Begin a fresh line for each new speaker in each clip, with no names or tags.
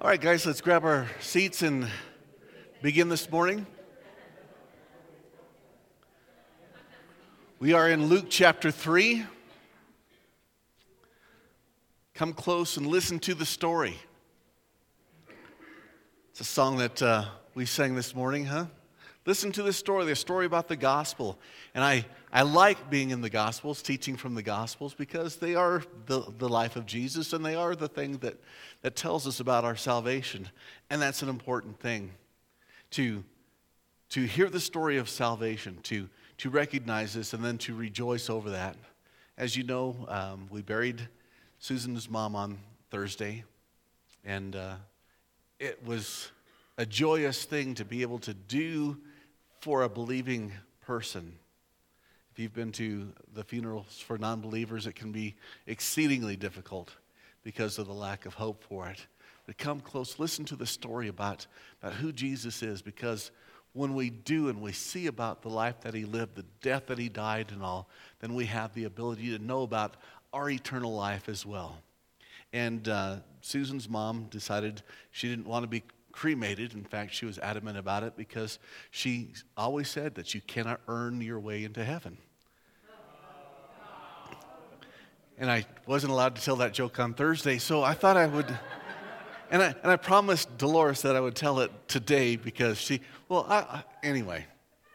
All right, guys, let's grab our seats and begin this morning. We are in Luke chapter 3. Come close and listen to the story. It's a song that we sang this morning, huh? Listen to the story about the gospel. And I like being in the gospels, teaching from the gospels, because they are the life of Jesus, and they are the thing that tells us about our salvation. And that's an important thing, to hear the story of salvation, to recognize this, and then to rejoice over that. As you know, we buried Susan's mom on Thursday, and it was a joyous thing to be able to do for a believing person. If you've been to the funerals for non-believers, it can be exceedingly difficult because of the lack of hope for it. But come close, listen to the story about who Jesus is, because when we do and we see about the life that he lived, the death that he died and all, then we have the ability to know about our eternal life as well. And Susan's mom decided she didn't want to be cremated. In fact, she was adamant about it because she always said that you cannot earn your way into heaven. And I wasn't allowed to tell that joke on Thursday, so I thought I would. And I promised Dolores that I would tell it today because anyway.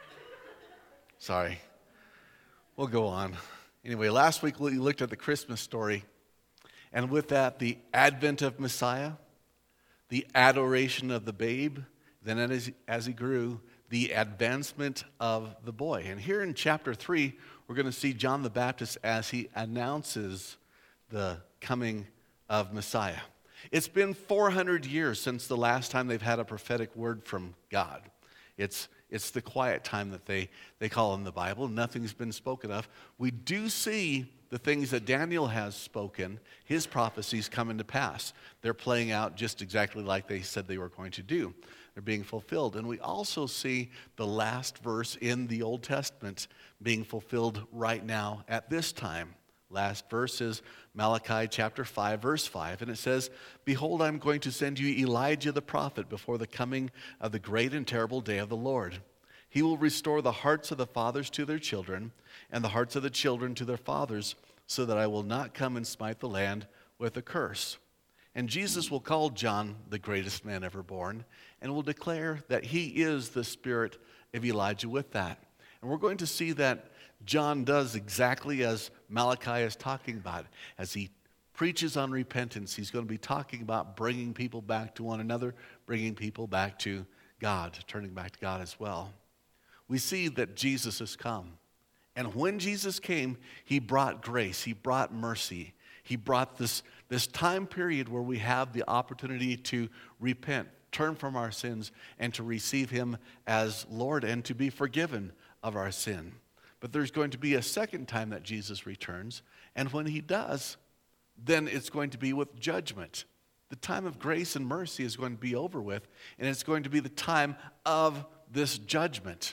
Sorry. We'll go on. Anyway, last week we looked at the Christmas story, and with that, the advent of Messiah, the adoration of the babe, then as he grew, the advancement of the boy. And here in chapter 3, we're going to see John the Baptist as he announces the coming of Messiah. It's been 400 years since the last time they've had a prophetic word from God. It's the quiet time that they call in the Bible. Nothing's been spoken of. We do see the things that Daniel has spoken, his prophecies come into pass. They're playing out just exactly like they said they were going to do. They're being fulfilled. And we also see the last verse in the Old Testament being fulfilled right now at this time. Last verse is Malachi chapter 5, verse 5, and it says, "Behold, I'm going to send you Elijah the prophet before the coming of the great and terrible day of the Lord. He will restore the hearts of the fathers to their children, and the hearts of the children to their fathers, so that I will not come and smite the land with a curse." And Jesus will call John the greatest man ever born, and will declare that he is the spirit of Elijah with that. And we're going to see that John does exactly as Malachi is talking about. As he preaches on repentance, he's going to be talking about bringing people back to one another, bringing people back to God, turning back to God as well. We see that Jesus has come. And when Jesus came, he brought grace, he brought mercy. He brought this time period where we have the opportunity to repent, turn from our sins, and to receive him as Lord and to be forgiven of our sin. But there's going to be a second time that Jesus returns, and when he does, then it's going to be with judgment. The time of grace and mercy is going to be over with, and it's going to be the time of this judgment.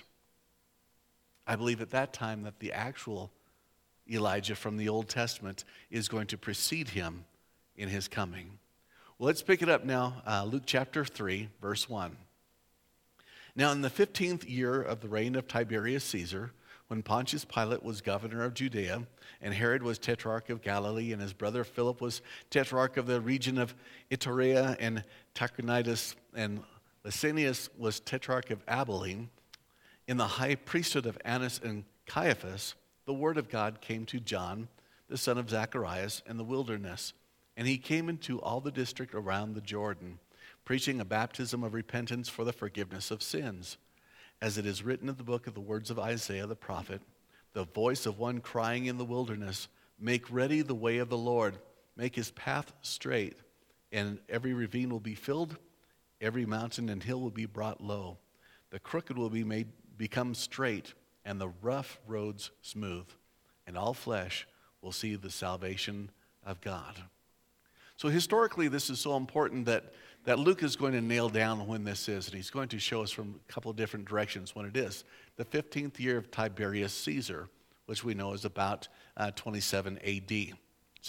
I believe at that time that the actual Elijah from the Old Testament is going to precede him in his coming. Well, let's pick it up now, Luke chapter 3, verse 1. "Now in the 15th year of the reign of Tiberius Caesar, when Pontius Pilate was governor of Judea, and Herod was tetrarch of Galilee, and his brother Philip was tetrarch of the region of Iturea and Trachonitis, and Lysanias was tetrarch of Abilene, in the high priesthood of Annas and Caiaphas, the word of God came to John, the son of Zacharias, in the wilderness. And he came into all the district around the Jordan, preaching a baptism of repentance for the forgiveness of sins. As it is written in the book of the words of Isaiah the prophet, the voice of one crying in the wilderness, make ready the way of the Lord, make his path straight, and every ravine will be filled, every mountain and hill will be brought low. The crooked will be become straight, and the rough roads smooth, and all flesh will see the salvation of God." So historically, this is so important that Luke is going to nail down when this is, and he's going to show us from a couple of different directions when it is. The 15th year of Tiberius Caesar, which we know is about 27 AD. So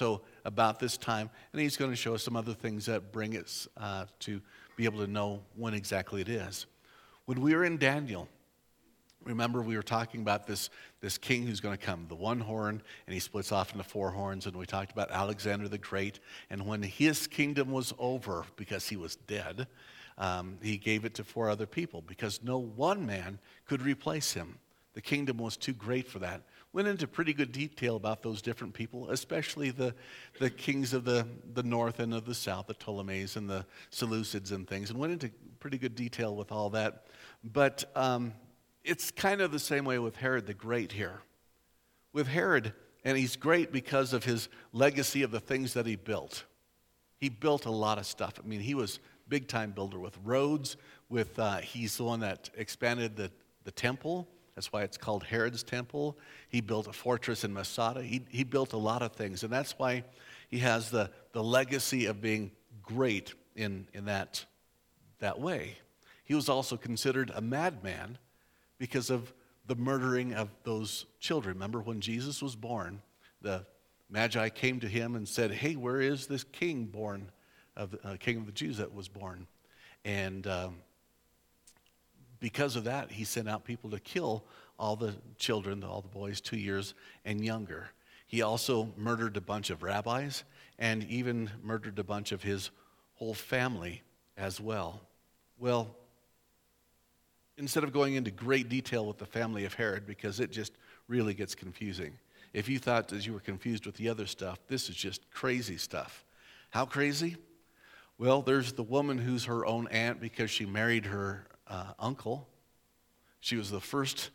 about this time, and he's going to show us some other things that bring us to be able to know when exactly it is. When we were in Daniel, remember we were talking about this king who's going to come, the one horn, and he splits off into four horns, and we talked about Alexander the Great, and when his kingdom was over, because he was dead, he gave it to four other people, because no one man could replace him. The kingdom was too great for that. Went into pretty good detail about those different people, especially the kings of the north and of the south, the Ptolemies and the Seleucids and things, and went into pretty good detail with all that. But it's kind of the same way with Herod the Great here. With Herod, and he's great because of his legacy of the things that he built. He built a lot of stuff. I mean, he was a big-time builder with roads, he's the one that expanded the temple. That's why it's called Herod's Temple. He built a fortress in Masada. He built a lot of things, and that's why he has the legacy of being great in that way. He was also considered a madman because of the murdering of those children. Remember when Jesus was born, the Magi came to him and said, "Hey, where is this king born, king of the Jews that was born?" And because of that, he sent out people to kill all the children, all the boys 2 years and younger. He also murdered a bunch of rabbis and even murdered a bunch of his whole family as well. Well, instead of going into great detail with the family of Herod, because it just really gets confusing. If you thought that you were confused with the other stuff, this is just crazy stuff. How crazy? Well, there's the woman who's her own aunt because she married her uncle. She was the first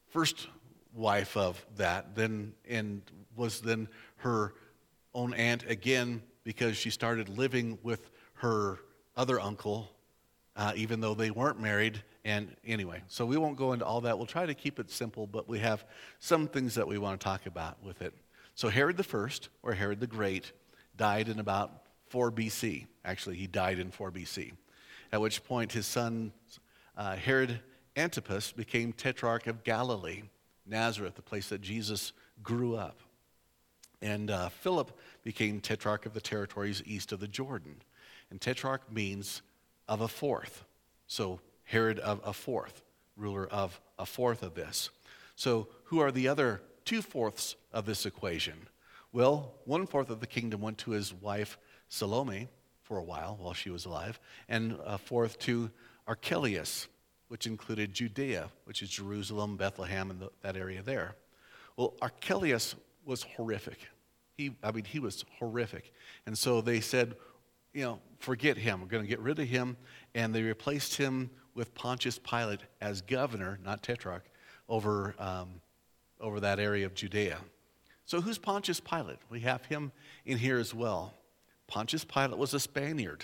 wife of that, and was then her own aunt again because she started living with her other uncle, even though they weren't married. And anyway, so we won't go into all that. We'll try to keep it simple, but we have some things that we want to talk about with it. So Herod the First, or Herod the Great, died in about 4 BC. Actually, he died in 4 BC, at which point his son Herod Antipas became tetrarch of Galilee, Nazareth, the place that Jesus grew up. And Philip became tetrarch of the territories east of the Jordan. And tetrarch means of a fourth. So Herod of a fourth, ruler of a fourth of this. So who are the other 2/4 of this equation? Well, 1/4 of the kingdom went to his wife Salome for a while she was alive, and a fourth to Archelaus, which included Judea, which is Jerusalem, Bethlehem, and that area there. Well, Archelaus was horrific. He was horrific. And so they said, forget him. We're going to get rid of him. And they replaced him with Pontius Pilate as governor, not tetrarch, over that area of Judea. So who's Pontius Pilate? We have him in here as well. Pontius Pilate was a Spaniard.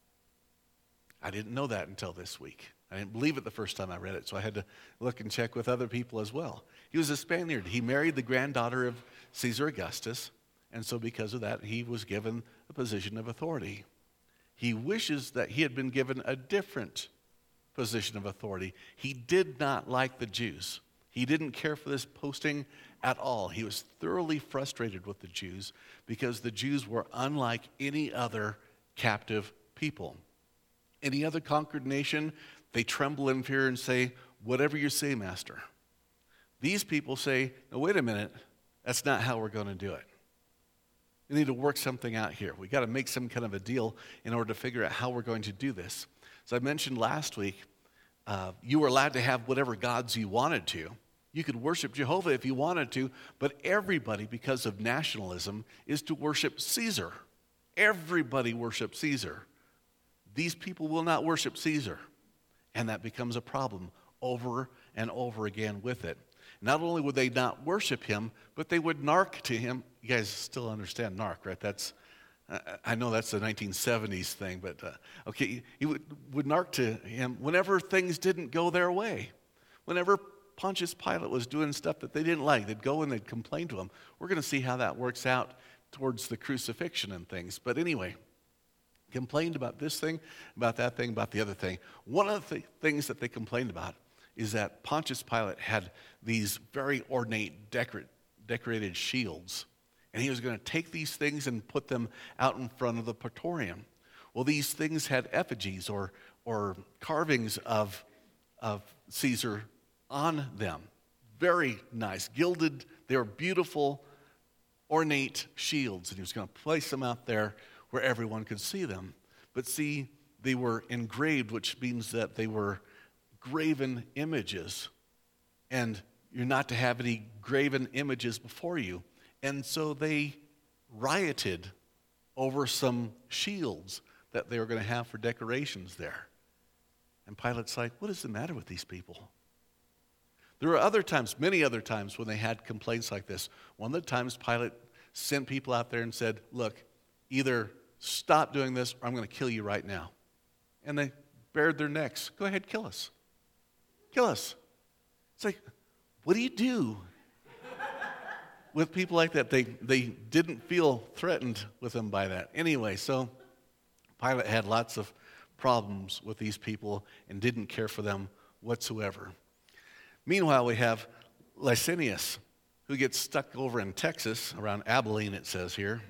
I didn't know that until this week. I didn't believe it the first time I read it, so I had to look and check with other people as well. He was a Spaniard. He married the granddaughter of Caesar Augustus, and so because of that, he was given a position of authority. He wishes that he had been given a different position of authority. He did not like the Jews. He didn't care for this posting at all. He was thoroughly frustrated with the Jews because the Jews were unlike any other captive people. Any other conquered nation, they tremble in fear and say, "Whatever you say, Master." These people say, "No, wait a minute, that's not how we're going to do it. We need to work something out here. We got to make some kind of a deal in order to figure out how we're going to do this." As I mentioned last week, you were allowed to have whatever gods you wanted to. You could worship Jehovah if you wanted to, but everybody, because of nationalism, is to worship Caesar. Everybody worships Caesar. These people will not worship Caesar. And that becomes a problem over and over again with it. Not only would they not worship him, but they would narc to him. You guys still understand narc, right? I know that's the 1970s thing, but okay, he would narc to him whenever things didn't go their way. Whenever Pontius Pilate was doing stuff that they didn't like, they'd go and they'd complain to him. We're going to see how that works out towards the crucifixion and things. But anyway, complained about this thing, about that thing, about the other thing. One of the things that they complained about is that Pontius Pilate had these very ornate, decorated shields. And he was going to take these things and put them out in front of the praetorium. Well, these things had effigies or carvings of Caesar on them. Very nice, gilded. They were beautiful, ornate shields. And he was going to place them out there where everyone could see them. But see, they were engraved, which means that they were graven images. And you're not to have any graven images before you. And so they rioted over some shields that they were going to have for decorations there. And Pilate's like, what is the matter with these people? There were other times, many other times, when they had complaints like this. One of the times Pilate sent people out there and said, look, either stop doing this or I'm going to kill you right now. And they bared their necks. Go ahead, kill us. Kill us. It's like, what do you do with people like that? They didn't feel threatened with them by that. Anyway, so Pilate had lots of problems with these people and didn't care for them whatsoever. Meanwhile, we have Licinius, who gets stuck over in Texas, around Abilene, it says here.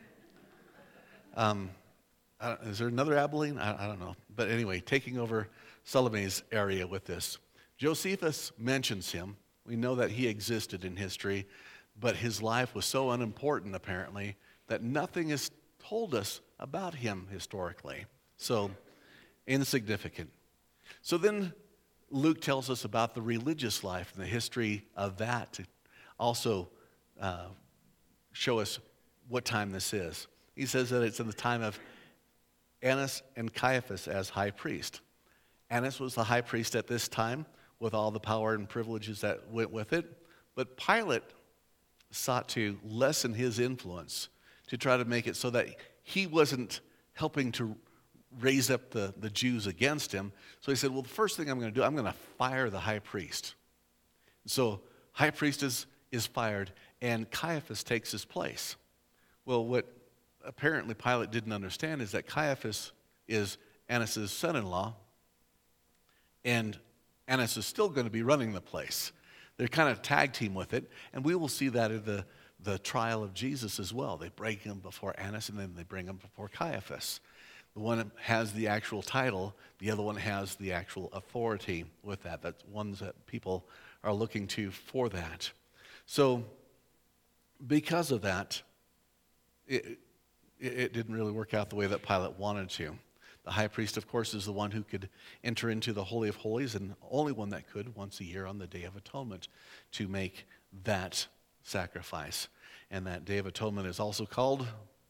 Is there another Abilene? I don't know. But anyway, taking over Salome's area with this. Josephus mentions him. We know that he existed in history, but his life was so unimportant, apparently, that nothing is told us about him historically. So, insignificant. So then Luke tells us about the religious life and the history of that to also show us what time this is. He says that it's in the time of Annas and Caiaphas as high priest. Annas was the high priest at this time with all the power and privileges that went with it. But Pilate sought to lessen his influence to try to make it so that he wasn't helping to raise up the Jews against him. So he said, well, the first thing I'm going to do, I'm going to fire the high priest. So high priest is fired, and Caiaphas takes his place. Well, what apparently Pilate didn't understand is that Caiaphas is Annas' son-in-law, and Annas is still going to be running the place. They're kind of tag team with it, and we will see that in the trial of Jesus as well. They bring him before Annas, and then they bring him before Caiaphas. The one has the actual title, the other one has the actual authority with that. That's ones that people are looking to for that. So because of that, it didn't really work out the way that Pilate wanted to. The high priest, of course, is the one who could enter into the Holy of Holies, and only one that could once a year on the Day of Atonement to make that sacrifice. And that Day of Atonement is also called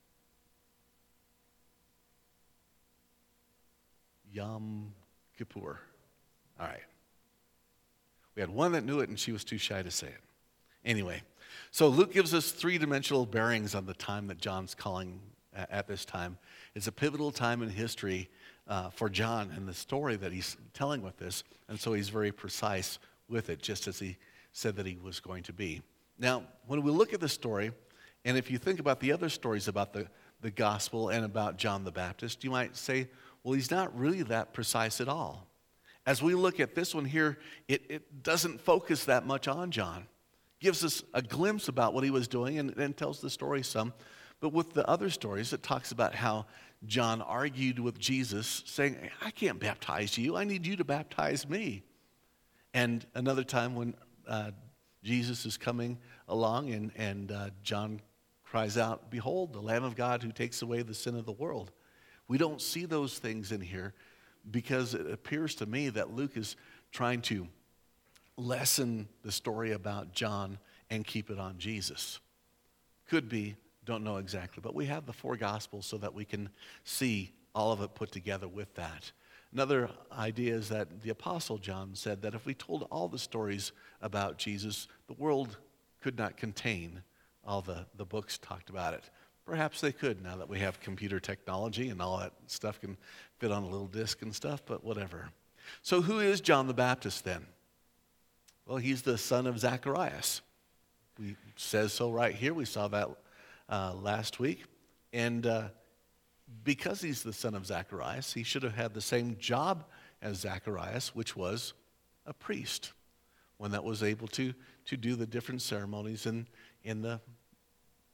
Yom Kippur. All right. We had one that knew it, and she was too shy to say it. Anyway, so Luke gives us three-dimensional bearings on the time that John's calling at this time. It's a pivotal time in history for John and the story that he's telling with this, and so he's very precise with it, just as he said that he was going to be. Now, when we look at the story, and if you think about the other stories about the gospel and about John the Baptist, you might say, well, he's not really that precise at all. As we look at this one here, it doesn't focus that much on John. Gives us a glimpse about what he was doing and tells the story some. But with the other stories, it talks about how John argued with Jesus, saying, I can't baptize you. I need you to baptize me. And another time when Jesus is coming along and John cries out, behold, the Lamb of God who takes away the sin of the world. We don't see those things in here because it appears to me that Luke is trying to lessen the story about John and keep it on Jesus. Could be, don't know exactly, but we have the four Gospels so that we can see all of it put together with that. Another idea is that the Apostle John said that if we told all the stories about Jesus, the world could not contain all the books talked about it. Perhaps they could now that we have computer technology and all that stuff can fit on a little disc and stuff, but whatever. So who is John the Baptist then? Well, he's the son of Zacharias. We says so right here. We saw that last week. And because he's the son of Zacharias, he should have had the same job as Zacharias, which was a priest, one that was able to do the different ceremonies in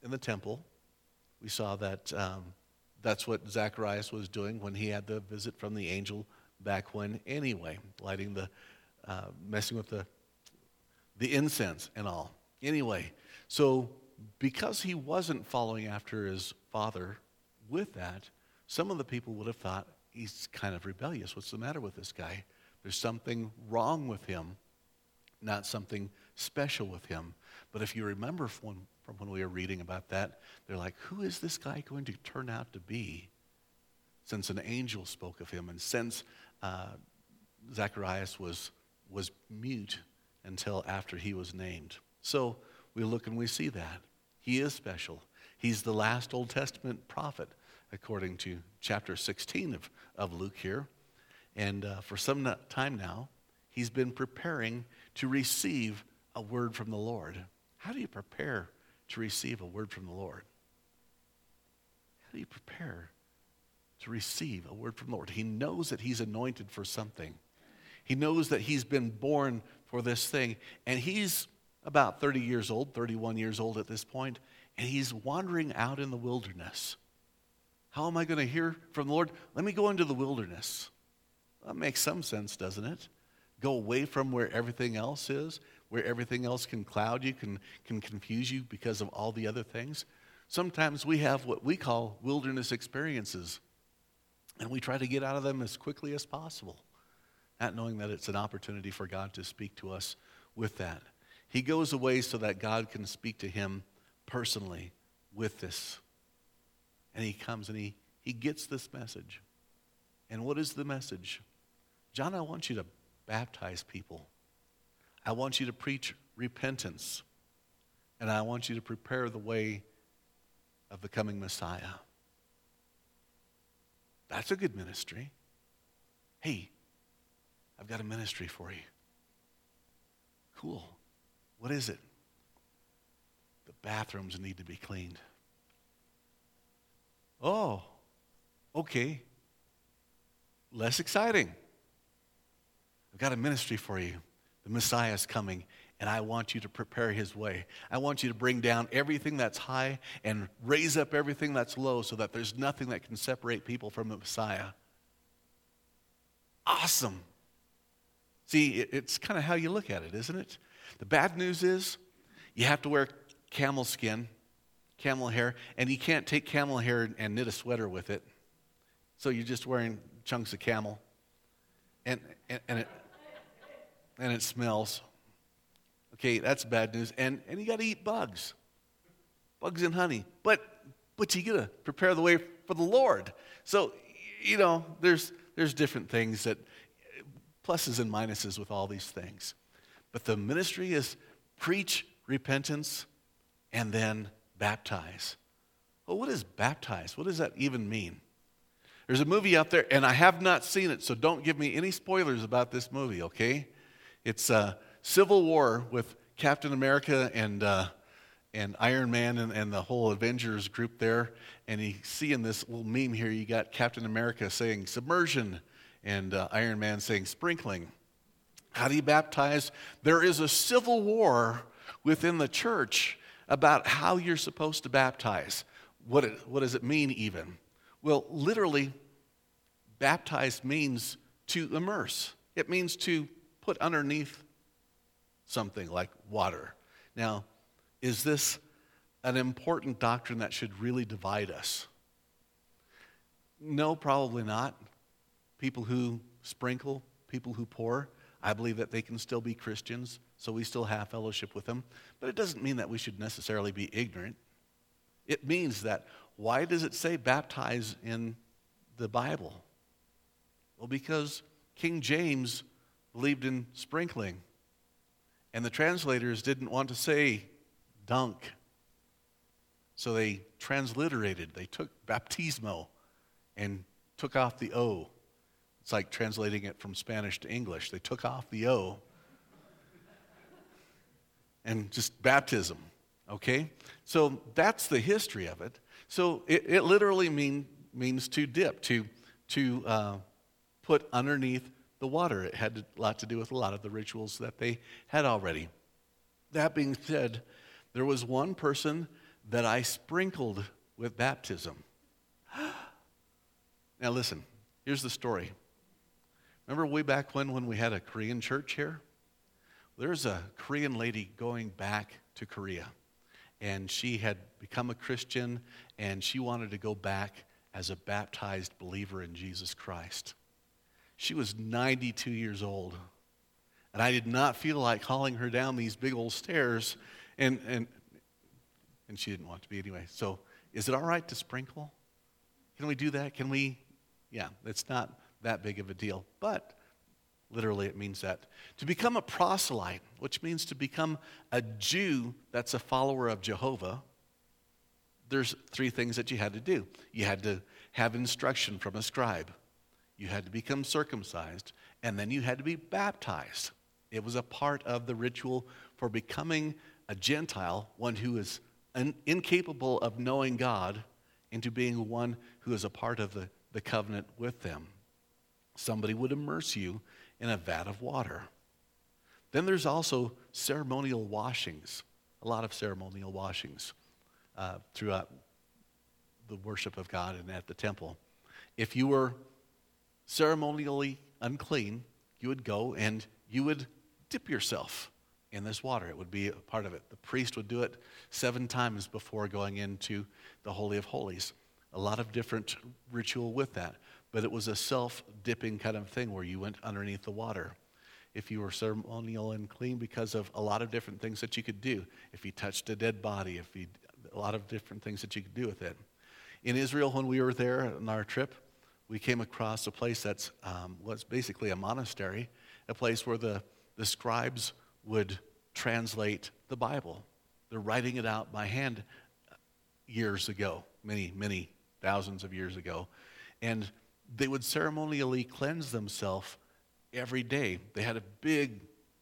in the temple. We saw that that's what Zacharias was doing when he had the visit from the angel back when anyway, messing with the incense and all. Anyway, so because he wasn't following after his father with that, some of the people would have thought he's kind of rebellious. What's the matter with this guy? There's something wrong with him, not something special with him. But if you remember from when we were reading about that, they're like, who is this guy going to turn out to be? Since an angel spoke of him and since Zacharias was mute until after he was named. So we look and we see that. He is special. He's the last Old Testament prophet, according to chapter 16 of Luke here. And for some time now, he's been preparing to receive a word from the Lord. How do you prepare to receive a word from the Lord? How do you prepare to receive a word from the Lord? He knows that he's anointed for something. He knows that he's been born for this thing. And he's about 30 years old, 31 years old at this point, and he's wandering out in the wilderness. How am I going to hear from the Lord? Let me go into the wilderness. That makes some sense, doesn't it? Go away from where everything else is, where everything else can cloud you, can confuse you because of all the other things. Sometimes we have what we call wilderness experiences, and we try to get out of them as quickly as possible, not knowing that it's an opportunity for God to speak to us with that. He goes away so that God can speak to him personally with this. And he comes and he gets this message. And what is the message? John, I want you to baptize people. I want you to preach repentance. And I want you to prepare the way of the coming Messiah. That's a good ministry. Hey, I've got a ministry for you. Cool. What is it? The bathrooms need to be cleaned. Oh, okay. Less exciting. I've got a ministry for you. The Messiah is coming, and I want you to prepare his way. I want you to bring down everything that's high and raise up everything that's low so that there's nothing that can separate people from the Messiah. Awesome. See, it's kind of how you look at it, isn't it? The bad news is you have to wear camel hair, and you can't take camel hair and knit a sweater with it. So you're just wearing chunks of camel, and it smells. Okay, that's bad news. And you got to eat bugs and honey. But you got to prepare the way for the Lord. So there's different things that pluses and minuses with all these things. But the ministry is preach repentance and then baptize. Well, what is baptize? What does that even mean? There's a movie out there, and I have not seen it, so don't give me any spoilers about this movie, okay? It's Civil War with Captain America and Iron Man and the whole Avengers group there. And you see in this little meme here, you got Captain America saying submersion and Iron Man saying sprinkling. How do you baptize? There is a civil war within the church about how you're supposed to baptize. What does it mean even? Well, literally, baptize means to immerse. It means to put underneath something like water. Now, is this an important doctrine that should really divide us? No, probably not. People who sprinkle, people who pour, I believe that they can still be Christians, so we still have fellowship with them. But it doesn't mean that we should necessarily be ignorant. It means that, why does it say baptize in the Bible? Well, because King James believed in sprinkling, and the translators didn't want to say dunk. So they transliterated. They took baptismo and took off the O. It's like translating it from Spanish to English. They took off the O and just baptism, okay? So that's the history of it. So it literally means to dip, to put underneath the water. It had a lot to do with a lot of the rituals that they had already. That being said, there was one person that I sprinkled with baptism. Now listen, here's the story. Remember way back when we had a Korean church here? There's a Korean lady going back to Korea, and she had become a Christian, and she wanted to go back as a baptized believer in Jesus Christ. She was 92 years old, and I did not feel like hauling her down these big old stairs, and she didn't want to be anyway. So is it all right to sprinkle? Can we do that? Can we? Yeah, it's not that big of a deal, but literally it means that. To become a proselyte, which means to become a Jew that's a follower of Jehovah, there's 3 things that you had to do. You had to have instruction from a scribe. You had to become circumcised, and then you had to be baptized. It was a part of the ritual for becoming a Gentile, one who is incapable of knowing God, into being one who is a part of the covenant with them. Somebody would immerse you in a vat of water. Then there's also ceremonial washings, a lot of ceremonial washings throughout the worship of God and at the temple. If you were ceremonially unclean, you would go and you would dip yourself in this water. It would be a part of it. The priest would do it 7 times before going into the Holy of Holies. A lot of different ritual with that, but it was a self-dipping kind of thing where you went underneath the water. If you were ceremonial unclean, because of a lot of different things that you could do. If you touched a dead body, a lot of different things that you could do with it. In Israel, when we were there on our trip, we came across a place that's was basically a monastery, a place where the scribes would translate the Bible. They're writing it out by hand years ago, many thousands of years ago. And they would ceremonially cleanse themselves every day. They had a big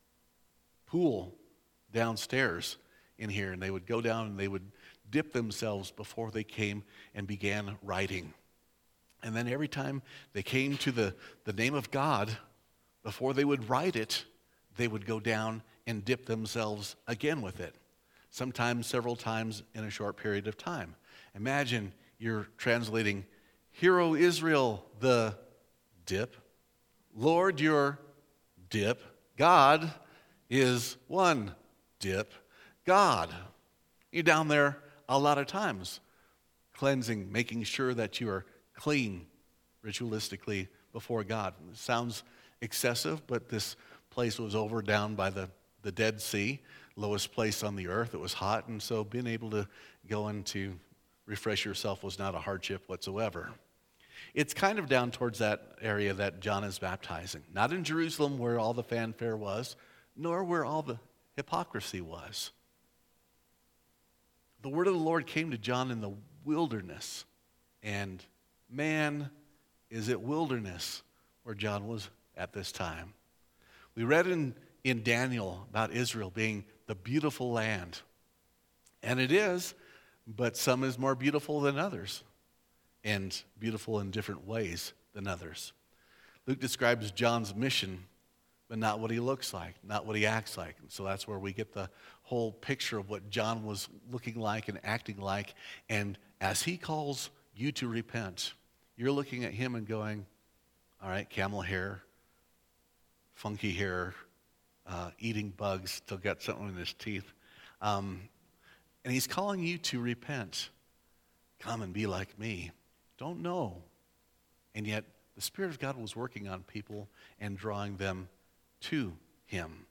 pool downstairs in here, and they would go down and they would dip themselves before they came and began writing. And then every time they came to the name of God, before they would write it, they would go down and dip themselves again with it, sometimes several times in a short period of time. Imagine you're translating, "Hear, O Israel, the dip. Lord, your dip. God is one dip. God." You're down there a lot of times, cleansing, making sure that you are clean ritualistically before God. It sounds excessive, but this place was over down by the Dead Sea, lowest place on the earth. It was hot, and so being able to go in to refresh yourself was not a hardship whatsoever. It's kind of down towards that area that John is baptizing. Not in Jerusalem where all the fanfare was, nor where all the hypocrisy was. The word of the Lord came to John in the wilderness, and man, is it wilderness where John was at this time. We read in Daniel about Israel being the beautiful land, and it is, but some is more beautiful than others, and beautiful in different ways than others. Luke describes John's mission, but not what he looks like, not what he acts like. And so that's where we get the whole picture of what John was looking like and acting like. And as he calls you to repent, you're looking at him and going, all right, camel hair, funky hair, eating bugs, still got something in his teeth. And he's calling you to repent. Come and be like me. Don't know. And yet the Spirit of God was working on people and drawing them to him.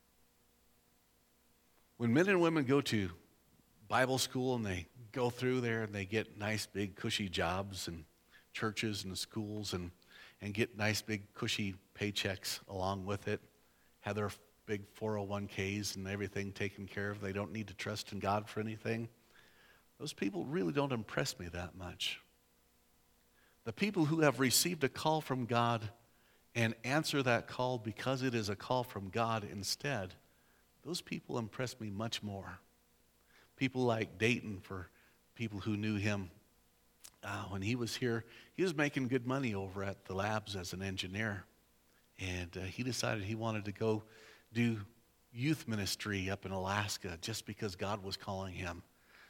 When men and women go to Bible school and they go through there and they get nice big cushy jobs and churches and schools and get nice big cushy paychecks along with it, have their big 401ks and everything taken care of, they don't need to trust in God for anything, those people really don't impress me that much. The people who have received a call from God and answer that call because it is a call from God instead, those people impress me much more. People like Dayton, for people who knew him when he was here, he was making good money over at the labs as an engineer. And he decided he wanted to go do youth ministry up in Alaska just because God was calling him.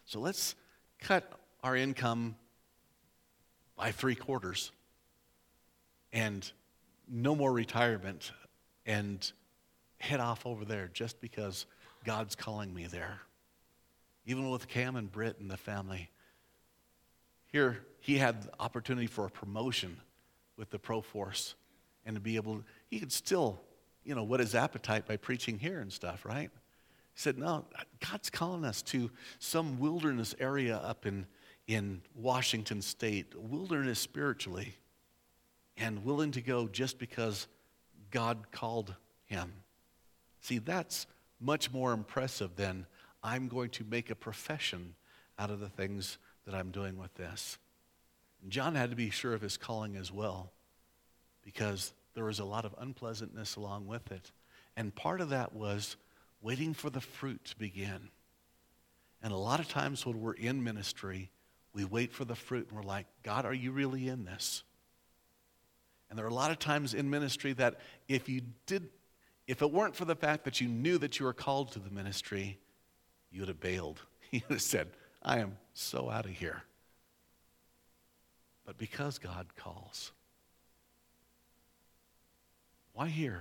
So let's cut our income by 3/4 and no more retirement and head off over there just because God's calling me there. Even with Cam and Britt and the family, here he had the opportunity for a promotion with the Pro Force and to be able, he could still, whet his appetite by preaching here and stuff, right? He said, no, God's calling us to some wilderness area up in Washington State, wilderness spiritually, and willing to go just because God called him. See, that's much more impressive than I'm going to make a profession out of the things that I'm doing with this. And John had to be sure of his calling as well, because there was a lot of unpleasantness along with it. And part of that was waiting for the fruit to begin. And a lot of times when we're in ministry, we wait for the fruit and we're like, God, are you really in this? And there are a lot of times in ministry that if it weren't for the fact that you knew that you were called to the ministry, you would have bailed. You would have said, I am so out of here. But because God calls, why here?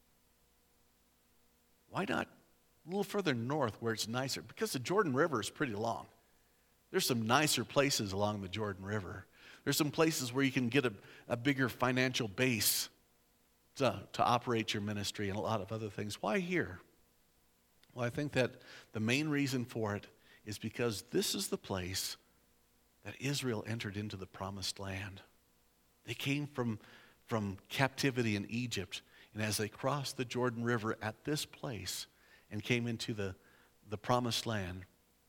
Why not a little further north where it's nicer? Because the Jordan River is pretty long. There's some nicer places along the Jordan River. There's some places where you can get a bigger financial base to operate your ministry and a lot of other things. Why here? Well, I think that the main reason for it is because this is the place that Israel entered into the promised land. They came from captivity in Egypt, and as they crossed the Jordan River at this place and came into the promised land,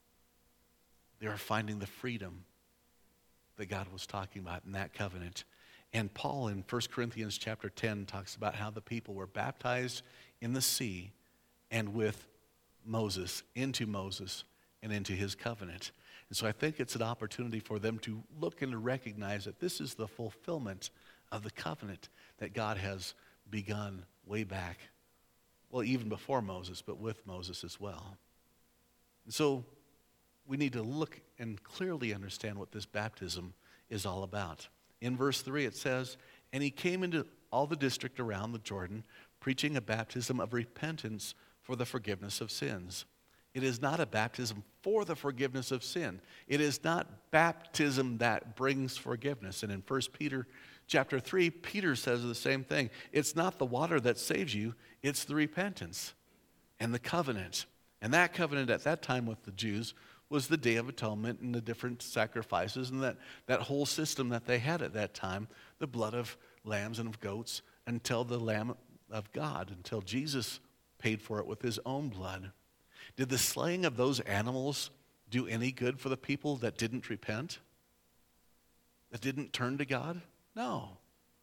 they are finding the freedom that God was talking about in that covenant. And Paul in 1 Corinthians chapter 10 talks about how the people were baptized in the sea and with Moses, into Moses and into his covenant. And so I think it's an opportunity for them to look and to recognize that this is the fulfillment of the covenant that God has begun way back, well, even before Moses, but with Moses as well. And so we need to look and clearly understand what this baptism is all about. In verse 3 it says, and he came into all the district around the Jordan, preaching a baptism of repentance for the forgiveness of sins. It is not a baptism for the forgiveness of sin. It is not baptism that brings forgiveness. And in 1 Peter chapter 3, Peter says the same thing. It's not the water that saves you, it's the repentance and the covenant. And that covenant at that time with the Jews was the Day of Atonement and the different sacrifices and that whole system that they had at that time, the blood of lambs and of goats, until the Lamb of God, until Jesus paid for it with his own blood. Did the slaying of those animals do any good for the people that didn't repent? That didn't turn to God? No.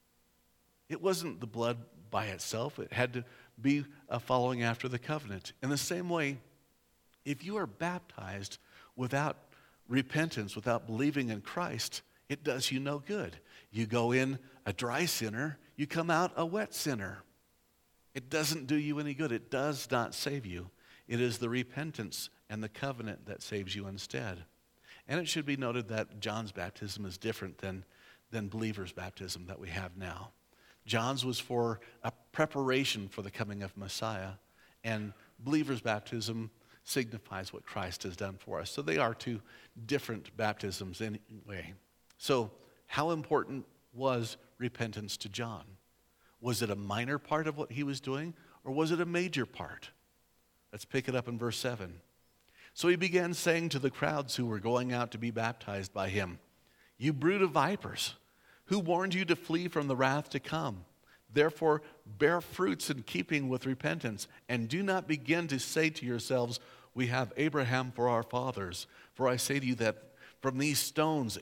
It wasn't the blood by itself. It had to be a following after the covenant. In the same way, if you are baptized without repentance, without believing in Christ, it does you no good. You go in a dry sinner, you come out a wet sinner. It doesn't do you any good. It does not save you. It is the repentance and the covenant that saves you instead. And it should be noted that John's baptism is different than believers' baptism that we have now. John's was for a preparation for the coming of Messiah, and believers' baptism signifies what Christ has done for us. So they are two different baptisms anyway. So how important was repentance to John? Was it a minor part of what he was doing, or was it a major part? Let's pick it up in verse 7. So he began saying to the crowds who were going out to be baptized by him, you brood of vipers, who warned you to flee from the wrath to come? Therefore bear fruits in keeping with repentance, and do not begin to say to yourselves, we have Abraham for our fathers. For I say to you that from these stones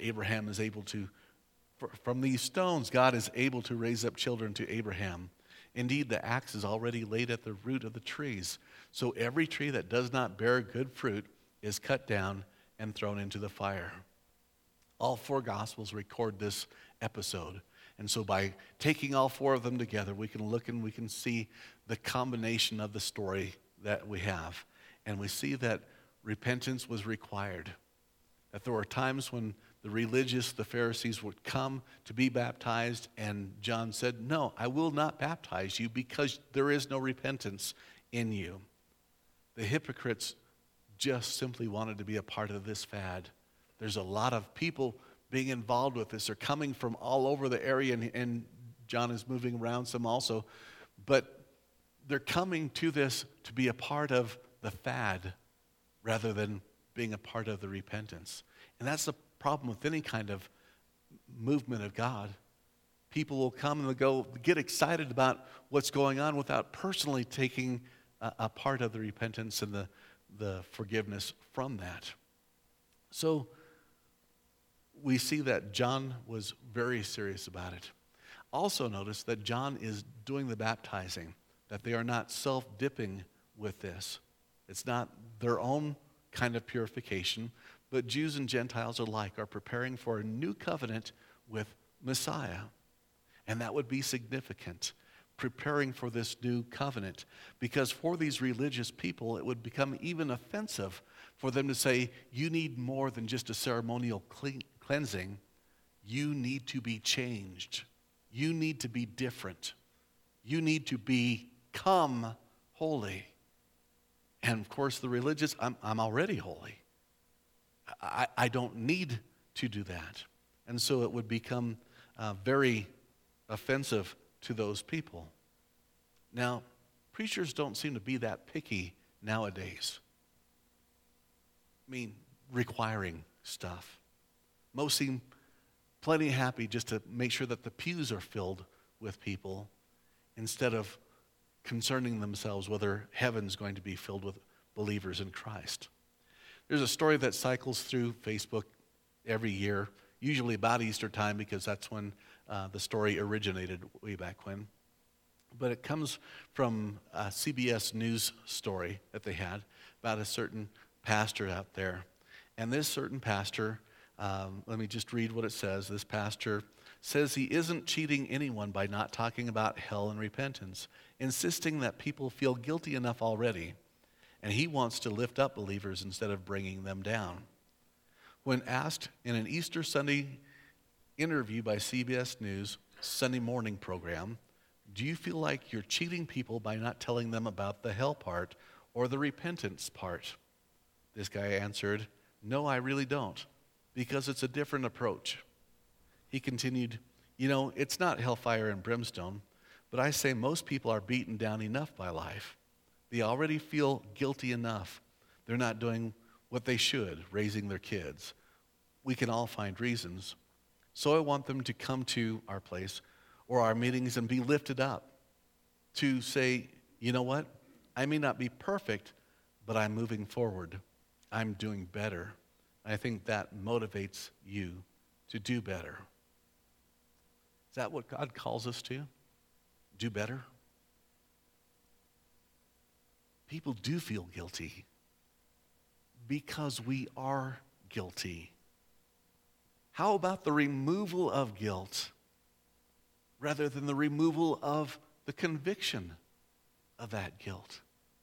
God is able to raise up children to Abraham. Indeed, the axe is already laid at the root of the trees. So every tree that does not bear good fruit is cut down and thrown into the fire. All four Gospels record this episode. And so by taking all four of them together, we can look and we can see the combination of the story that we have. And we see that repentance was required. That there were times when the Pharisees would come to be baptized, and John said, "No, I will not baptize you because there is no repentance in you." The hypocrites just simply wanted to be a part of this fad. There's a lot of people being involved with this. They're coming from all over the area, and John is moving around some also. But they're coming to this to be a part of the fad rather than being a part of the repentance. And that's the problem with any kind of movement of God. People will come and they'll go get excited about what's going on without personally taking a part of the repentance and the forgiveness from that. So we see that John was very serious about it. Also notice that John is doing the baptizing, that they are not self-dipping with this. It's not their own kind of purification, but Jews and Gentiles alike are preparing for a new covenant with Messiah. And that would be significant, preparing for this new covenant. Because for these religious people, it would become even offensive for them to say, you need more than just a ceremonial cleansing. You need to be changed. You need to be different. You need to become holy. And of course, the religious, I'm already holy. I don't need to do that. And so it would become very offensive to those people. Now, preachers don't seem to be that picky nowadays. I mean, requiring stuff. Most seem plenty happy just to make sure that the pews are filled with people instead of concerning themselves whether heaven's going to be filled with believers in Christ. There's a story that cycles through Facebook every year, usually about Easter time because that's when the story originated way back when. But it comes from a CBS News story that they had about a certain pastor out there. And this certain pastor, let me just read what it says. This pastor says he isn't cheating anyone by not talking about hell and repentance, insisting that people feel guilty enough already, and he wants to lift up believers instead of bringing them down. When asked in an Easter Sunday interview by CBS News Sunday morning program, do you feel like you're cheating people by not telling them about the hell part or the repentance part? This guy answered, no, I really don't, because it's a different approach. He continued, it's not hellfire and brimstone, but I say most people are beaten down enough by life. They already feel guilty enough. They're not doing what they should, raising their kids. We can all find reasons. So I want them to come to our place or our meetings and be lifted up to say, you know what? I may not be perfect, but I'm moving forward. I'm doing better. I think that motivates you to do better. Is that what God calls us to? Do better? People do feel guilty because we are guilty. How about the removal of guilt rather than the removal of the conviction of that guilt?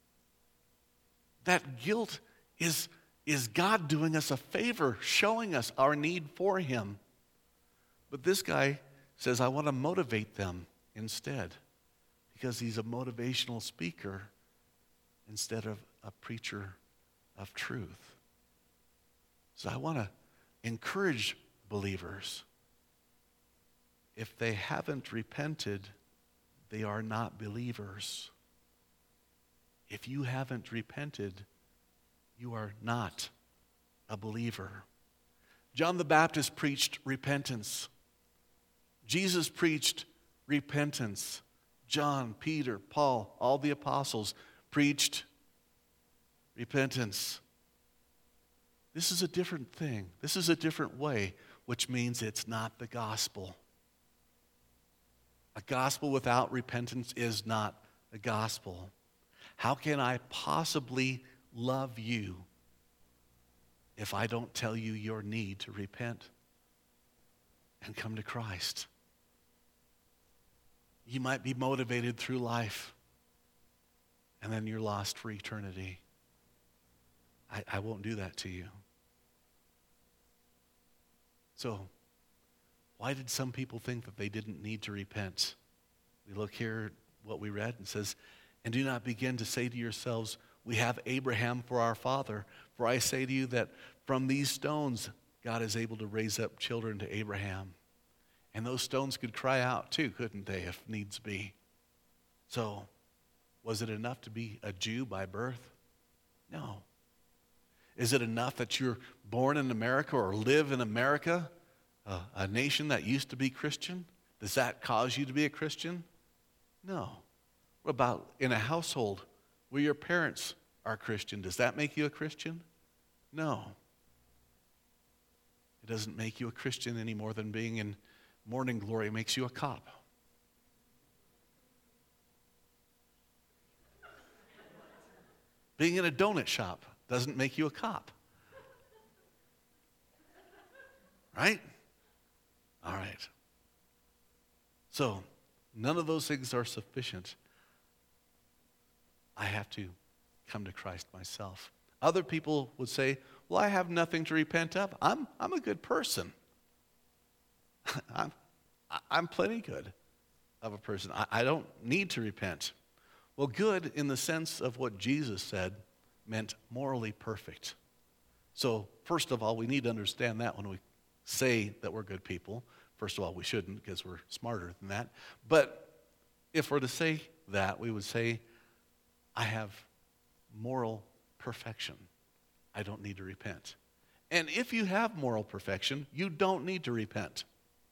That guilt is God doing us a favor, showing us our need for Him. But this guy says, I want to motivate them instead, because he's a motivational speaker instead of a preacher of truth. So I want to encourage believers. If they haven't repented, they are not believers. If you haven't repented, you are not a believer. John the Baptist preached repentance. Jesus preached repentance. John, Peter, Paul, all the apostles preached repentance. This is a different thing. This is a different way, which means it's not the gospel. A gospel without repentance is not a gospel. How can I possibly love you if I don't tell you your need to repent and come to Christ? You might be motivated through life, and then you're lost for eternity. I won't do that to you. So, why did some people think that they didn't need to repent? We look here at what we read and says, and do not begin to say to yourselves, we have Abraham for our father. For I say to you that from these stones God is able to raise up children to Abraham. And those stones could cry out too, couldn't they, if needs be? So, was it enough to be a Jew by birth? No. Is it enough that you're born in America or live in America, a nation that used to be Christian? Does that cause you to be a Christian? No. What about in a household where your parents are Christian? Does that make you a Christian? No. It doesn't make you a Christian any more than being in morning glory makes you a cop. Being in a donut shop doesn't make you a cop. Right? All right. So, none of those things are sufficient. I have to come to Christ myself. Other people would say, well, I have nothing to repent of. I'm a good person. I'm plenty good of a person. I don't need to repent. Well, good in the sense of what Jesus said meant morally perfect. So, first of all, we need to understand that when we say that we're good people. First of all, we shouldn't because we're smarter than that. But if we're to say that, we would say, I have moral perfection. I don't need to repent. And if you have moral perfection, you don't need to repent.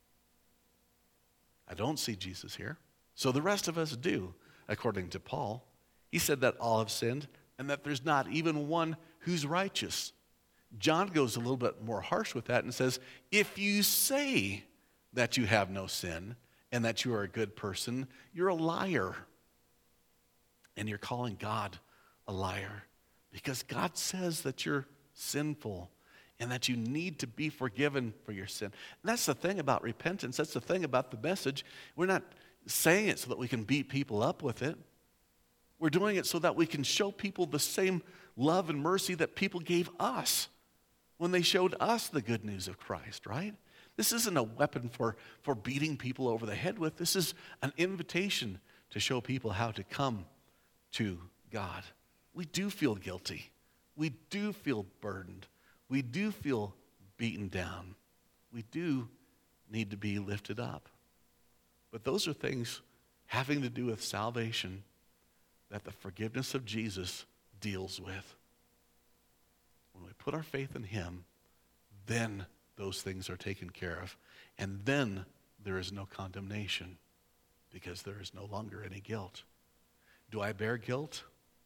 I don't see Jesus here. So the rest of us do, according to Paul. He said that all have sinned and that there's not even one who's righteous. John goes a little bit more harsh with that and says, if you say that you have no sin and that you are a good person, you're a liar. And you're calling God a liar because God says that you're sinful and that you need to be forgiven for your sin. And that's the thing about repentance. That's the thing about the message. We're not saying it so that we can beat people up with it. We're doing it so that we can show people the same love and mercy that people gave us when they showed us the good news of Christ, right? This isn't a weapon for beating people over the head with. This is an invitation to show people how to come to God. We do feel guilty. We do feel burdened. We do feel beaten down. We do need to be lifted up. But those are things having to do with salvation that the forgiveness of Jesus deals with. When we put our faith in Him, then those things are taken care of. And then there is no condemnation because there is no longer any guilt. Do I bear guilt?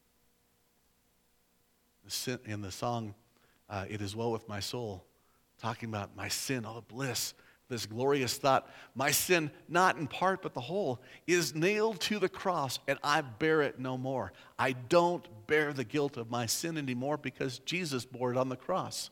In the song, It Is Well With My Soul, talking about my sin, all the bliss, this glorious thought, my sin, not in part but the whole, is nailed to the cross and I bear it no more. I don't bear the guilt of my sin anymore because Jesus bore it on the cross.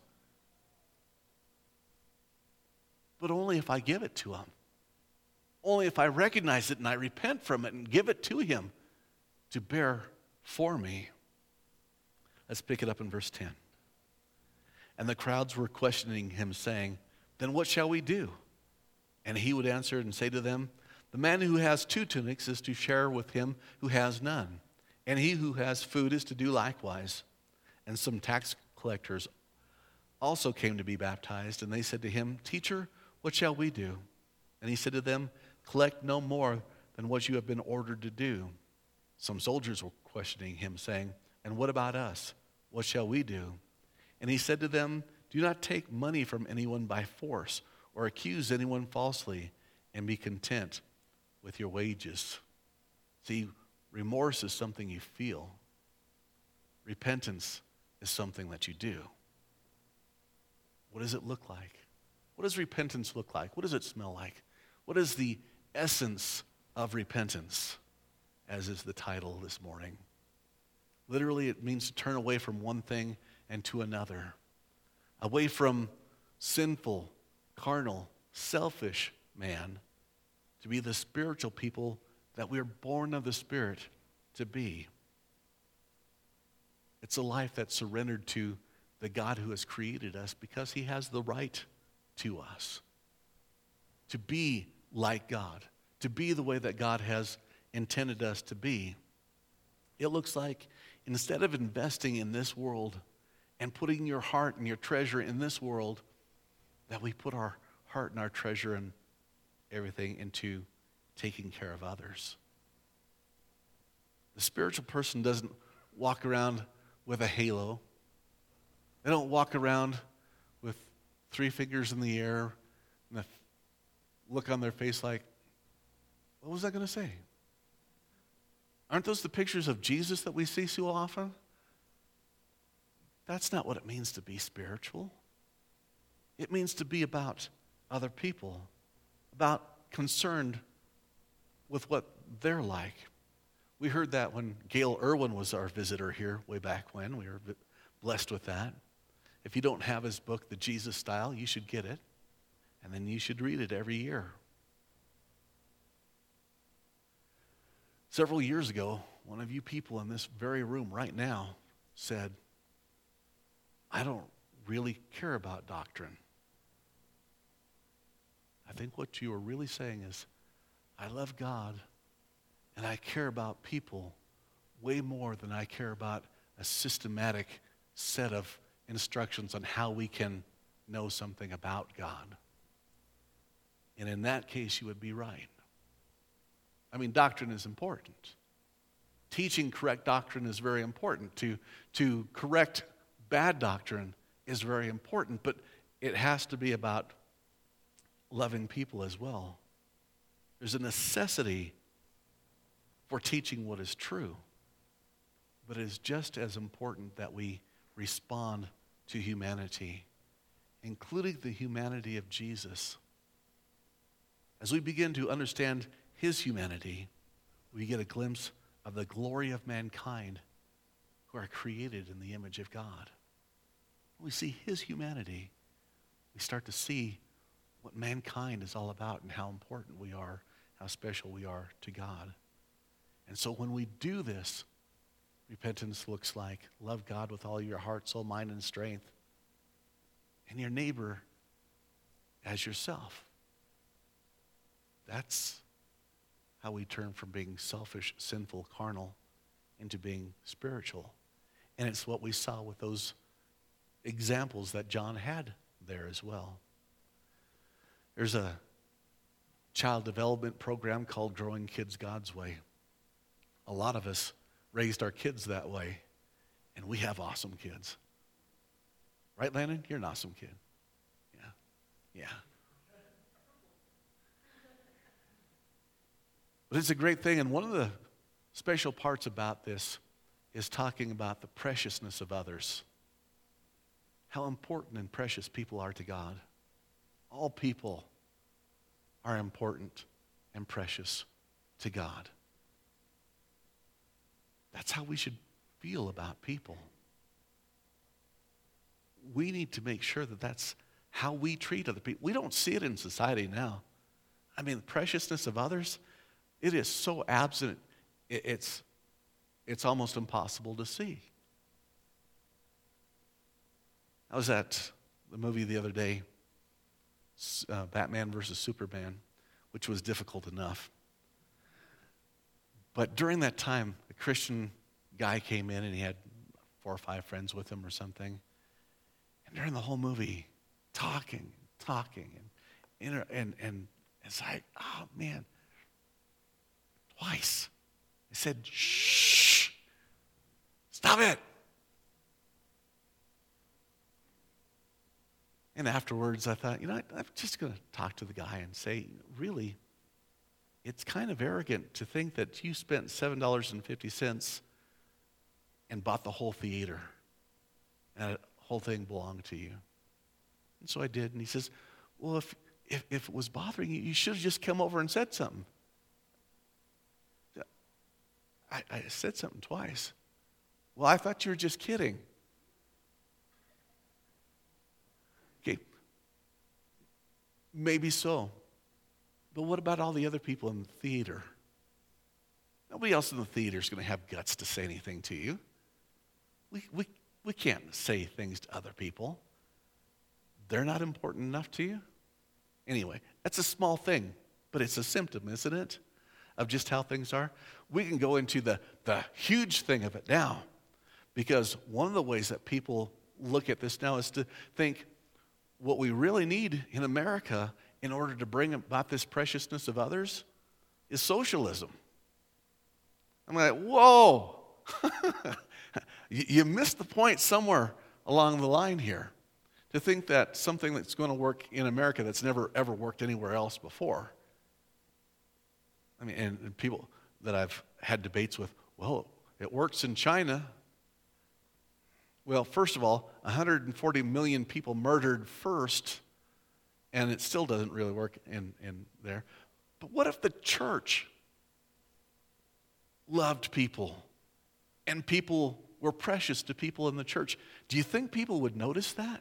But only if I give it to Him. Only if I recognize it and I repent from it and give it to Him to bear for me. Let's pick it up in verse 10. And the crowds were questioning Him, saying, then what shall we do? And He would answer and say to them, the man who has 2 tunics is to share with him who has none. And he who has food is to do likewise. And some tax collectors also came to be baptized. And they said to Him, Teacher, what shall we do? And He said to them, collect no more than what you have been ordered to do. Some soldiers were questioning Him, saying, and what about us? What shall we do? And He said to them, do not take money from anyone by force or accuse anyone falsely, and be content with your wages. See, remorse is something you feel. Repentance is something that you do. What does it look like? What does repentance look like? What does it smell like? What is the essence of repentance, as is the title this morning? Literally, it means to turn away from one thing and to another. Away from sinful, carnal, selfish man to be the spiritual people that we are born of the Spirit to be. It's a life that's surrendered to the God who has created us because He has the right to us. To be like God, to be the way that God has intended us to be. It looks like instead of investing in this world and putting your heart and your treasure in this world, that we put our heart and our treasure and everything into taking care of others. The spiritual person doesn't walk around with a halo. They don't walk around with 3 fingers in the air and the look on their face like, what was I going to say? Aren't those the pictures of Jesus that we see so often? That's not what it means to be spiritual. It means to be about other people, about concerned with what they're like. We heard that when Gail Irwin was our visitor here way back when. We were blessed with that. If you don't have his book, The Jesus Style, you should get it. And then you should read it every year. Several years ago, one of you people in this very room right now said, I don't really care about doctrine. I think what you are really saying is, I love God and I care about people way more than I care about a systematic set of instructions on how we can know something about God. And in that case, you would be right. I mean, doctrine is important. Teaching correct doctrine is very important. To correct bad doctrine is very important, but it has to be about loving people as well. There's a necessity for teaching what is true, but it is just as important that we respond to humanity, including the humanity of Jesus. As we begin to understand his humanity, we get a glimpse of the glory of mankind who are created in the image of God. When we see his humanity, we start to see what mankind is all about and how important we are, how special we are to God. And so when we do this, repentance looks like love God with all your heart, soul, mind, and strength, and your neighbor as yourself. That's how we turn from being selfish, sinful, carnal into being spiritual. And it's what we saw with those examples that John had there as well. There's a child development program called Growing Kids God's Way. A lot of us raised our kids that way, and we have awesome kids. Right, Landon? You're an awesome kid. Yeah. But it's a great thing, and one of the special parts about this is talking about the preciousness of others. How important and precious people are to God. All people are important and precious to God. That's how we should feel about people. We need to make sure that that's how we treat other people. We don't see it in society now. I mean, the preciousness of others, it is so absent, it's almost impossible to see. I was at the movie the other day, Batman versus Superman, which was difficult enough. But during that time, a Christian guy came in and he had 4 or 5 friends with him or something. And during the whole movie, talking, and it's like, oh man, twice. I said, shh, stop it. And afterwards I thought, I'm just going to talk to the guy and say, really, it's kind of arrogant to think that you spent $7.50 and bought the whole theater. And the whole thing belonged to you. And so I did. And he says, well, if it was bothering you, you should have just come over and said something. I said something twice. Well, I thought you were just kidding. Okay, maybe so. But what about all the other people in the theater? Nobody else in the theater is going to have guts to say anything to you. We can't say things to other people they're not important enough to you? Anyway, that's a small thing, but it's a symptom, isn't it, of just how things are? We can go into the huge thing of it now, because one of the ways that people look at this now is to think what we really need in America in order to bring about this preciousness of others is socialism. I'm like, whoa, you missed the point somewhere along the line here. To think that something that's going to work in America that's never ever worked anywhere else before. I mean, and people that I've had debates with, well, it works in China. Well, first of all, 140 million people murdered first, and it still doesn't really work in there. But what if the church loved people, and people were precious to people in the church? Do you think people would notice that?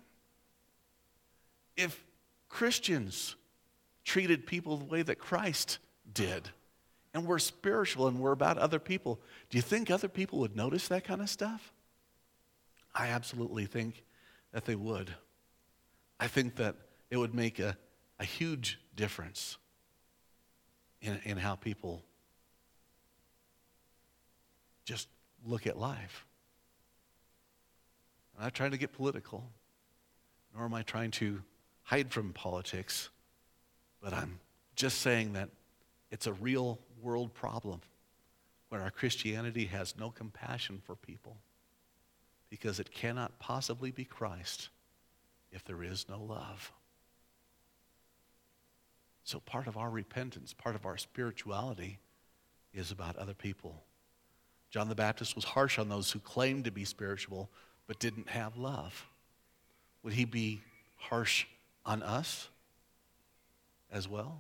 If Christians treated people the way that Christ did, and we're spiritual and we're about other people, do you think other people would notice that kind of stuff? I absolutely think that they would. I think that it would make a huge difference in how people just look at life. I'm not trying to get political, nor am I trying to hide from politics, but I'm just saying that it's a real world problem where our Christianity has no compassion for people, because it cannot possibly be Christ if there is no love. So part of our repentance, part of our spirituality is about other people. John the Baptist was harsh on those who claimed to be spiritual but didn't have love. Would he be harsh on us as well?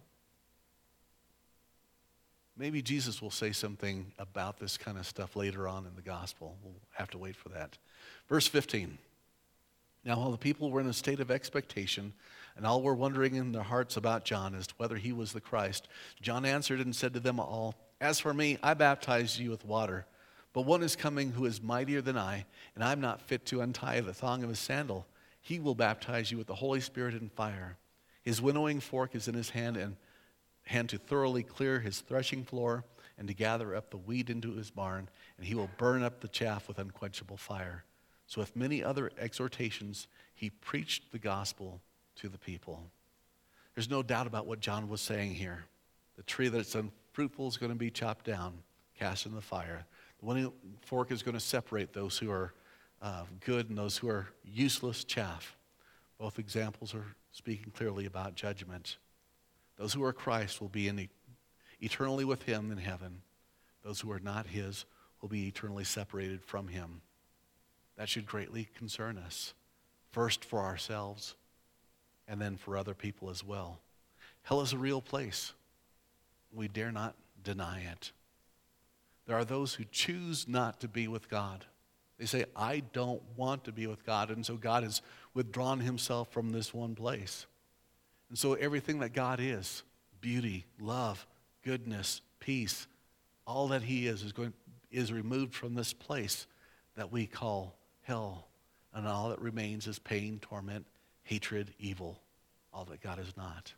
Maybe Jesus will say something about this kind of stuff later on in the gospel. We'll have to wait for that. Verse 15. Now while the people were in a state of expectation, and all were wondering in their hearts about John as to whether he was the Christ, John answered and said to them all, "As for me, I baptize you with water, but one is coming who is mightier than I, and I'm not fit to untie the thong of his sandal. He will baptize you with the Holy Spirit and fire. His winnowing fork is in his hand to thoroughly clear his threshing floor and to gather up the wheat into his barn, and he will burn up the chaff with unquenchable fire." So with many other exhortations, he preached the gospel to the people. There's no doubt about what John was saying here. The tree that's unfruitful is going to be chopped down, cast in the fire. The winnowing fork is going to separate those who are good and those who are useless chaff. Both examples are speaking clearly about judgment. Those who are Christ will be eternally with him in heaven. Those who are not his will be eternally separated from him. That should greatly concern us, first for ourselves and then for other people as well. Hell is a real place. We dare not deny it. There are those who choose not to be with God. They say, I don't want to be with God, and so God has withdrawn himself from this one place. And so everything that God is, beauty, love, goodness, peace, all that he is removed from this place that we call hell. And all that remains is pain, torment, hatred, evil, all that God is not.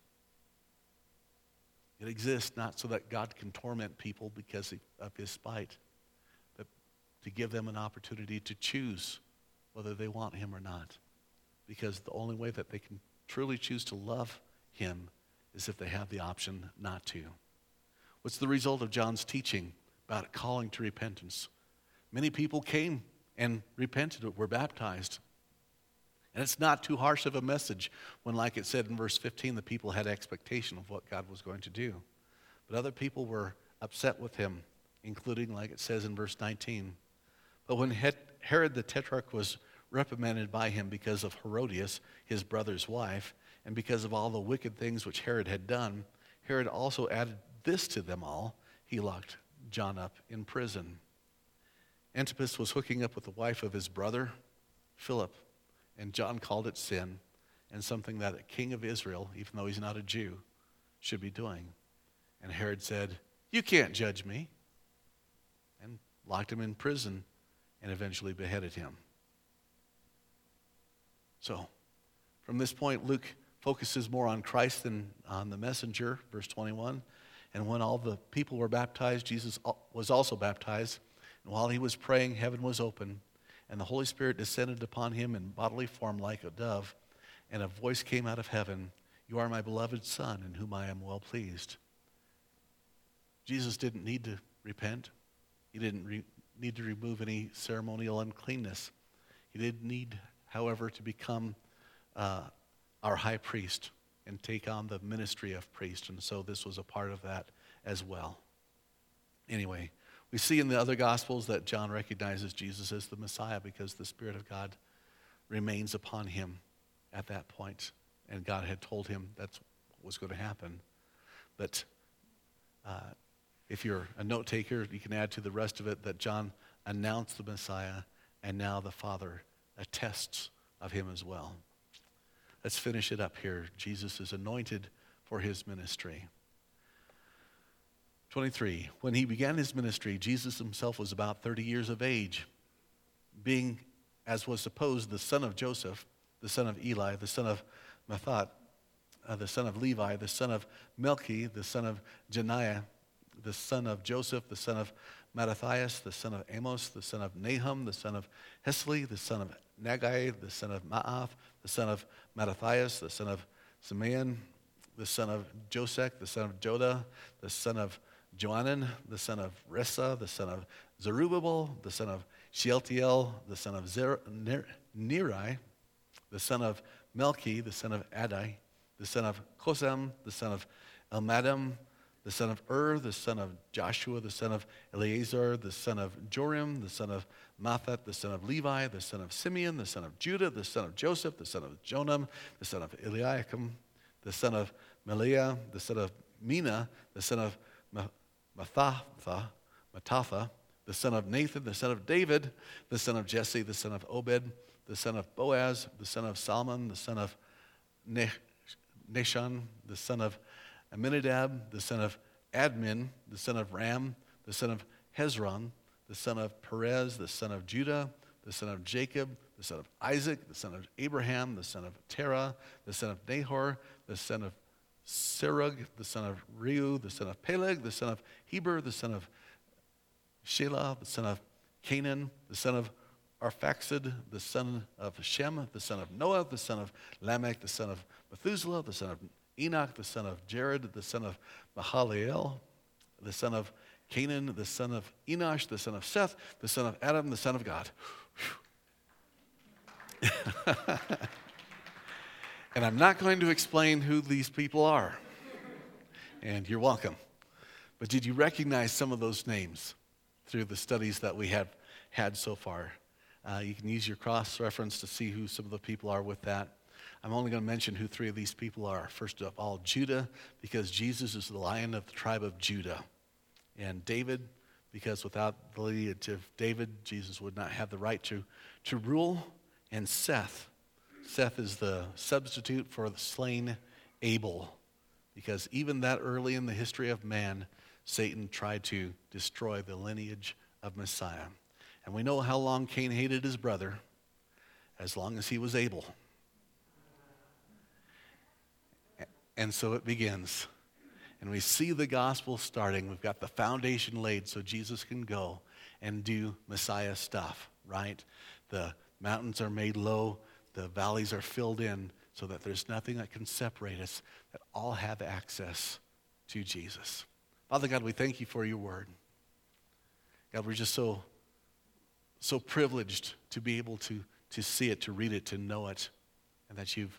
It exists not so that God can torment people because of his spite, but to give them an opportunity to choose whether they want him or not. Because the only way that they can truly choose to love him is if they have the option not to. What's the result of John's teaching about calling to repentance? Many people came and repented, were baptized. And it's not too harsh of a message when, like it said in verse 15, the people had expectation of what God was going to do. But other people were upset with him, including, like it says in verse 19. But when Herod the Tetrarch was reprimanded by him because of Herodias, his brother's wife, and because of all the wicked things which Herod had done, Herod also added this to them all: he locked John up in prison. Antipas was hooking up with the wife of his brother, Philip, and John called it sin and something that a king of Israel, even though he's not a Jew, should be doing. And Herod said, "You can't judge me," and locked him in prison and eventually beheaded him. So, From this point, Luke focuses more on Christ than on the messenger, verse 21. And when all the people were baptized, Jesus was also baptized. And while he was praying, heaven was open, and the Holy Spirit descended upon him in bodily form like a dove. And a voice came out of heaven, "You are my beloved Son, in whom I am well pleased." Jesus didn't need to repent. He didn't need to remove any ceremonial uncleanness. He did need, however, to become our high priest and take on the ministry of priest. And so this was a part of that as well. Anyway, we see in the other Gospels that John recognizes Jesus as the Messiah because the Spirit of God remains upon him at that point. And God had told him that's what was going to happen. But if you're a note taker, you can add to the rest of it that John announced the Messiah, and now the Father attests of him as well. Let's finish it up here. Jesus is anointed for his ministry. 23, when he began his ministry, Jesus himself was about 30 years of age, being, as was supposed, the son of Joseph, the son of Eli, the son of Matthat, the son of Levi, the son of Melchi, the son of Janiah, the son of Joseph, the son of Mattathias, the son of Amos, the son of Nahum, the son of Hesli, the son of Nagai, the son of Maath, the son of Mattathias, the son of Simeon, the son of Josek, the son of Joda, the son of Joanan, the son of Ressa, the son of Zerubbabel, the son of Shealtiel, the son of Neri, the son of Melchi, the son of Adai, the son of Kosam, the son of Elmadam, the son of the son of Joshua, the son of Eleazar, the son of Jorim, the son of Matthat, the son of Levi, the son of Simeon, the son of Judah, the son of Joseph, the son of Jonam, the son of Eliakim, the son of Meliah, the son of Mina, the son of Mattatha, the son of Nathan, the son of David, the son of Jesse, the son of Obed, the son of Boaz, the son of Salmon, the son of Nahshon, the son of Amminadab, the son of Admin, the son of Ram, the son of Hezron, the son of Perez, the son of Judah, the son of Jacob, the son of Isaac, the son of Abraham, the son of Terah, the son of Nahor, the son of Serug, the son of Reu, the son of Peleg, the son of Heber, the son of Shelah, the son of Canaan, the son of Arphaxad, the son of Shem, the son of Noah, the son of Lamech, the son of Methuselah, the son of Enoch, the son of Jared, the son of Mahalalel, the son of Canaan, the son of Enosh, the son of Seth, the son of Adam, the son of God. And I'm not going to explain who these people are. And you're welcome. But did you recognize some of those names through the studies that we have had so far? You can use your cross-reference to see who some of the people are with that. I'm only going to mention who three of these people are. First of all, Judah, because Jesus is the Lion of the tribe of Judah. And David, because without the lineage of David, Jesus would not have the right to rule. And Seth. Seth is the substitute for the slain Abel. Because even that early in the history of man, Satan tried to destroy the lineage of Messiah. And we know how long Cain hated his brother, as long as he was able. And so it begins. And we see the gospel starting. We've got the foundation laid so Jesus can go and do Messiah stuff, right? The mountains are made low. The valleys are filled in so that there's nothing that can separate us, that all have access to Jesus. Father God, we thank you for your word. God, we're just so privileged to be able to see it, to read it, to know it, and that you've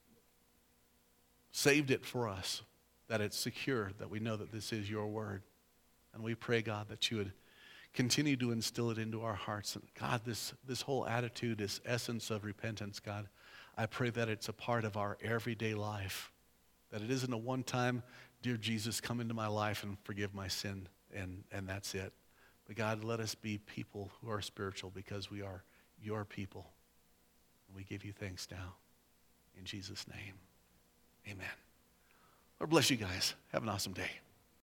saved it for us, that it's secure, that we know that this is your word. And we pray, God, that you would continue to instill it into our hearts. And God, this whole attitude, this essence of repentance, God, I pray that it's a part of our everyday life, that it isn't a one-time, dear Jesus, come into my life and forgive my sin, and that's it. But God, let us be people who are spiritual because we are your people. And we give you thanks now. In Jesus' name. Amen. Lord bless you guys. Have an awesome day.